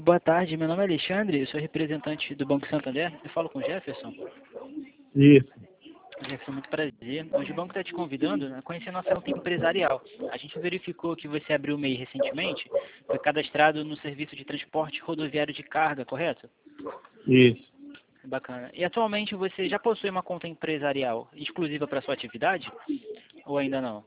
Boa tarde, meu nome é Alexandre, eu sou representante do Banco Santander. Eu falo com o Jefferson. Isso. Jefferson, muito prazer. Hoje o banco está te convidando a conhecer a nossa conta empresarial. A gente verificou que você abriu o MEI recentemente, foi cadastrado no serviço de transporte rodoviário de carga, correto? Isso. Bacana. E atualmente você já possui uma conta empresarial exclusiva para sua atividade? Ou ainda não?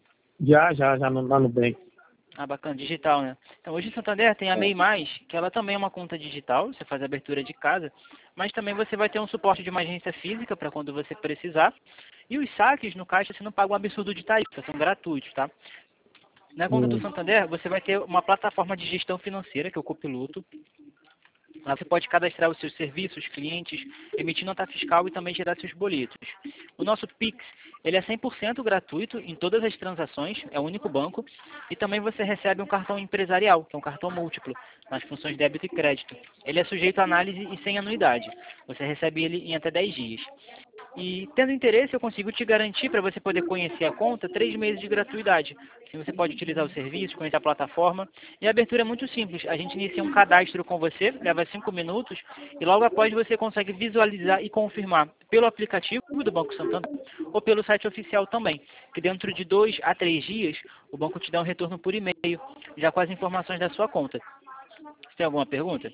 Já no Nubank. Ah, bacana, digital, né? Então, hoje o Santander tem a É. MEI+, que ela também é uma conta digital, você faz a abertura de casa, mas também você vai ter um suporte de uma agência física para quando você precisar. E os saques no caixa você não paga um absurdo de tarifa, são gratuitos, tá? Na conta do Hum. Santander, você vai ter uma plataforma de gestão financeira, que é o Copiloto. Lá você pode cadastrar os seus serviços, clientes, emitir nota fiscal e também gerar seus boletos. O nosso Pix, ele é 100% gratuito em todas as transações, é o único banco. E também você recebe um cartão empresarial, que é um cartão múltiplo, nas funções débito e crédito. Ele é sujeito a análise e sem anuidade. Você recebe ele em até 10 dias. E tendo interesse, eu consigo te garantir para você poder conhecer a conta 3 meses de gratuidade. Assim você pode utilizar o serviço, conhecer a plataforma. E a abertura é muito simples. A gente inicia um cadastro com você, leva 5 minutos, e logo após você consegue visualizar e confirmar pelo aplicativo do Banco Santander ou pelo site oficial também, que dentro de 2 a 3 dias o banco te dá um retorno por e-mail, já com as informações da sua conta. Você tem alguma pergunta?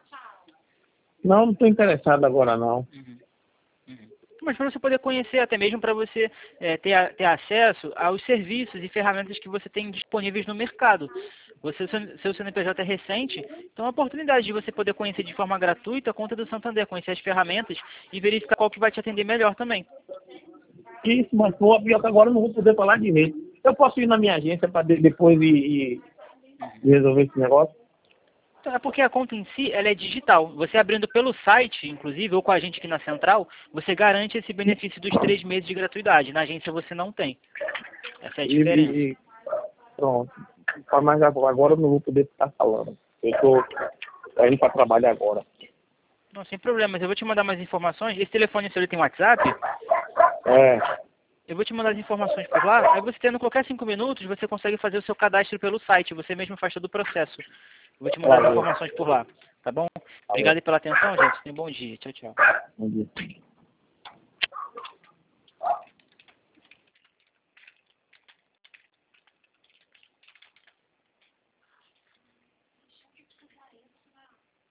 Não estou interessado agora, não. Uhum. Mas para você poder conhecer, até mesmo para você ter acesso aos serviços e ferramentas que você tem disponíveis no mercado. Seu CNPJ é recente, então é uma oportunidade de você poder conhecer de forma gratuita a conta do Santander, conhecer as ferramentas e verificar qual que vai te atender melhor também. Isso, mas pô, pior que agora eu não vou poder falar direito. Eu posso ir na minha agência para depois e resolver esse negócio? Então, é porque a conta em si ela é digital. Você abrindo pelo site, inclusive, ou com a gente aqui na central, você garante esse benefício dos 3 meses de gratuidade. Na agência você não tem. Essa é a diferença. Pronto. Mas agora eu não vou poder estar falando. Eu estou indo para trabalhar agora. Não, sem problemas. Eu vou te mandar mais informações. Esse telefone seu ele tem WhatsApp? É. Eu vou te mandar as informações por lá. Aí você tendo qualquer 5 minutos, você consegue fazer o seu cadastro pelo site. Você mesmo faz todo o processo. Eu vou te mandar as Valeu. informações por lá. Tá bom? Valeu. Obrigado aí pela atenção, gente. Tenha um bom dia. Tchau, tchau. Bom dia.